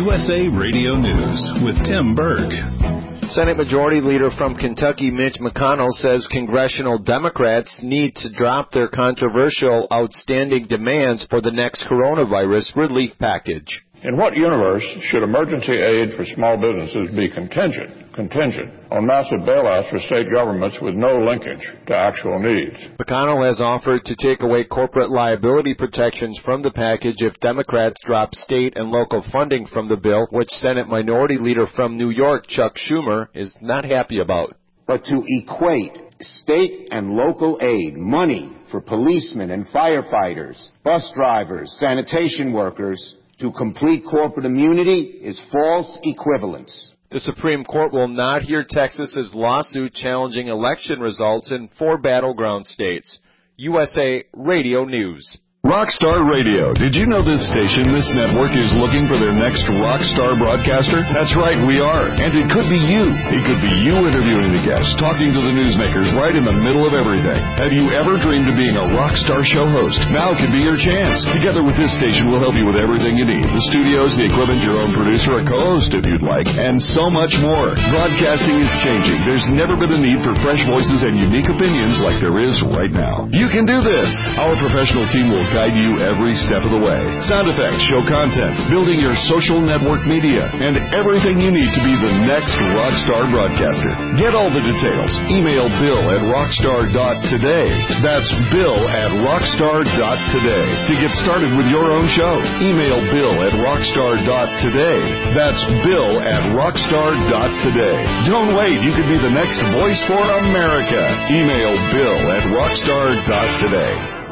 USA Radio News with Tim Berg. Senate Majority Leader from Kentucky, Mitch McConnell, says congressional Democrats need to drop their controversial outstanding demands for the next coronavirus relief package. In what universe should emergency aid for small businesses be contingent on massive bailouts for state governments with no linkage to actual needs? McConnell has offered to take away corporate liability protections from the package if Democrats drop state and local funding from the bill, which Senate Minority Leader from New York, Chuck Schumer, is not happy about. But to equate state and local aid, money for policemen and firefighters, bus drivers, sanitation workers, to complete corporate immunity is false equivalence. The Supreme Court will not hear Texas's lawsuit challenging election results in 4 battleground states. USA Radio News. Rockstar Radio. Did you know this station, this network, is looking for their next rockstar broadcaster? That's right, we are. And it could be you. It could be you interviewing the guests, talking to the newsmakers right in the middle of everything. Have you ever dreamed of being a rockstar show host? Now could be your chance. Together with this station, we'll help you with everything you need. The studios, the equipment, your own producer, a co-host if you'd like, and so much more. Broadcasting is changing. There's never been a need for fresh voices and unique opinions like there is right now. You can do this. Our professional team will guide you every step of the way. Sound effects, show content, building your social network media, and everything you need to be the next rockstar broadcaster. Get all the details. Email bill@rockstar.today. That's bill@rockstar.today. To get started with your own show, email bill@rockstar.today. That's bill@rockstar.today. Don't wait. You could be the next voice for America. Email bill@rockstar.today.